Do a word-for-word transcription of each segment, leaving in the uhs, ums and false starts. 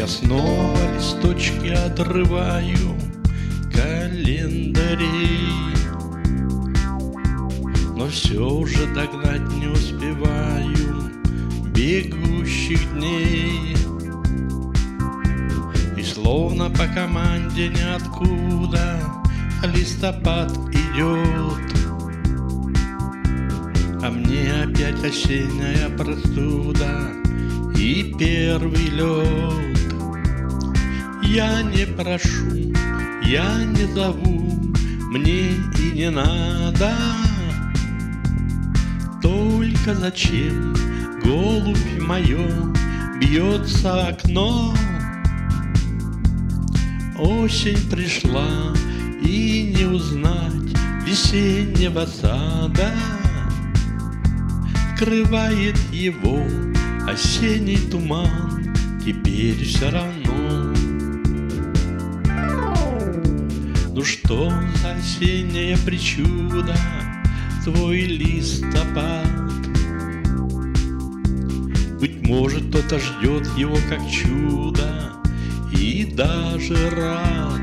Я снова листочки отрываю календарей, но все же догнать не успеваю бегущих дней. И словно по команде ниоткуда листопад идет, а мне опять осенняя простуда и первый лед. Я не прошу, я не зову, мне и не надо. Только зачем, голубь мое, бьется в окно? Осень пришла, и не узнать весеннего сада. Скрывает его осенний туман, теперь все равно. Ну что за осенняя причуда, твой листопад? Быть может, кто-то ждет его как чудо и даже рад.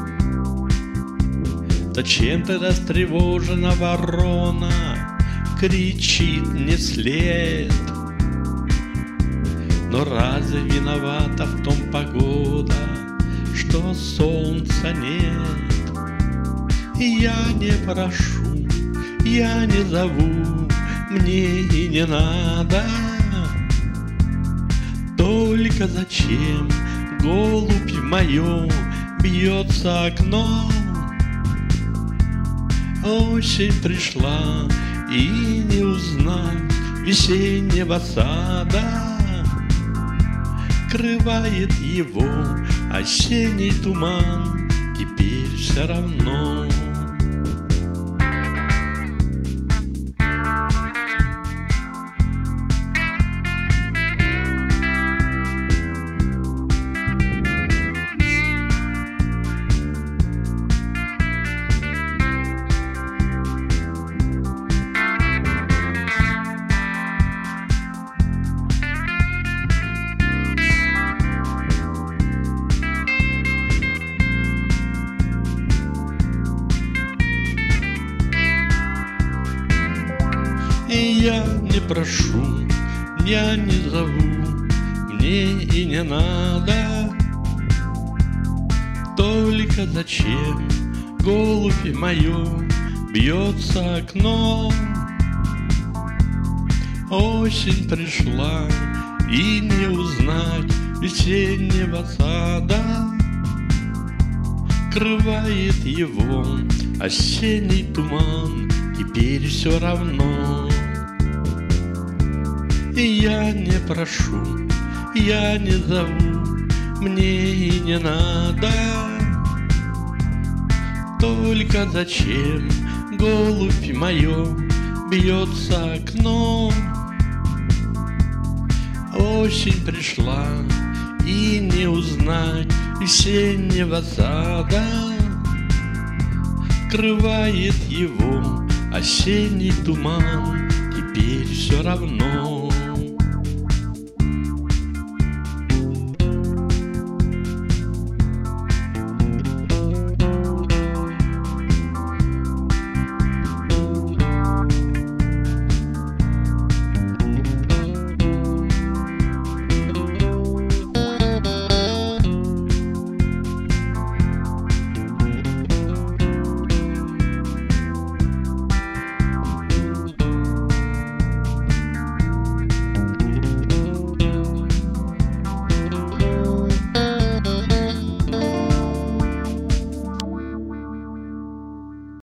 Зачем тогда встревожена ворона кричит не след? Но разве виновата в том погода, что солнца нет? И я не прошу, я не зову, мне и не надо. Только зачем, голубь мое, бьется окно? Осень пришла, и не узнать весеннего сада. Крывает его осенний туман, теперь все равно. И я не прошу, я не зову, мне и не надо. Только зачем, голубь мое, бьется окно? Осень пришла, и не узнать весеннего сада. Крывает его осенний туман, теперь все равно. И я не прошу, я не зову, мне и не надо. Только зачем, голубь мое, бьется окно? Осень пришла, и не узнать весеннего сада. Крывает его осенний туман, теперь все равно.